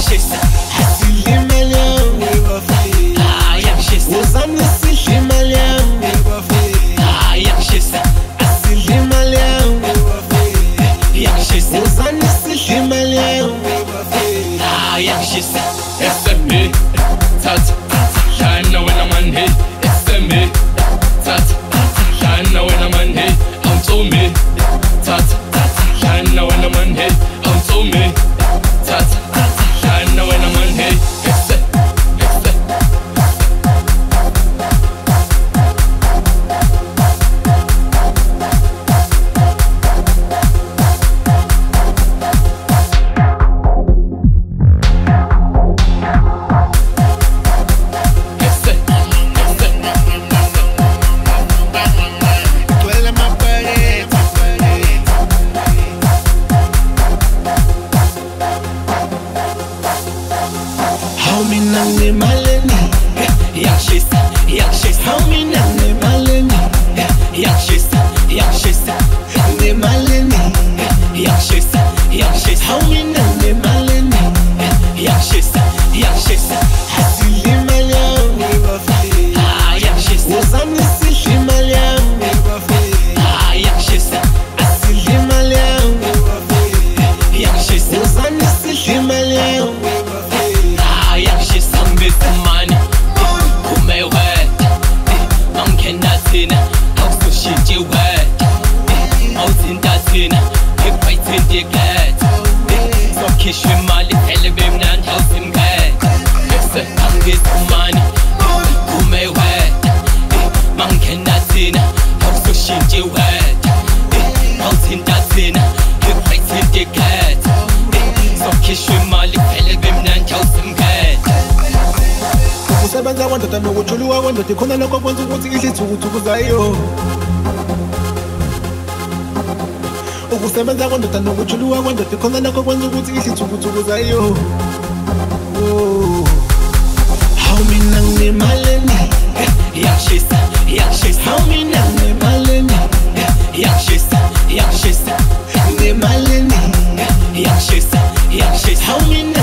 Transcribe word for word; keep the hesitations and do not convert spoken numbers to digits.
iyangishisa asidle imali yami bafethu, ah iyangishisa wozani sidle imali yami bafethu, ah iyangishisa asidle imali yami bafethu, iyangishisa wozani sidle imali yami bafethu. ah iyangishisa It's a me, tat, shine now when I'm on hit. It's a me, tat, shine now when I'm on hit. I'm to me, tat, shine now when I'm on hit. I'm to me, tat, shine now when I'm on hit. It's a, it's a. Duele más pared, más pared. Hau mina ngemalini, iyangishisa iyangishisa hau mina ngemalini, iyangishisa iyangishisa ngemalini, iyangishisa iyangishisa hau mina ngemalini, iyangishisa iyangishisa asidle imali yami bafethu, ah iyangishisa wozani sidle imali yami bafethu, ah iyangishisa asidle imali yami bafethu, iyangishisa wozani sidle imali yami bafethu. ah iyangishisa ngibesemani kume wena mangena thina awusushintshe wena awuthinta thina ekuyithinta ikhetha sokhishwa imali phele bemnandi awusimkhetha bese angibesemani kume wena mangena thina awusushintshe wena awuthinta thina ekuyithinta ikhetha sokhishwa imali phele bemnandi awusimkhetha Ukusebenza kwendoda nokujuluka kwendoda ikhona lokho kwenza ukuthi ihle ithukuthuku zayo. Ukusebenza kwendoda nokujuluka kwendoda ikhona lokho kwenza ukuthi ihle ithukuthuku zayo. Oh. Hau mina ngemalini, iyangishisa iyangishisa hau mina ngemalini, iyangishisa iyangishisa ngemalini, iyangishisa iyangishisa hau mina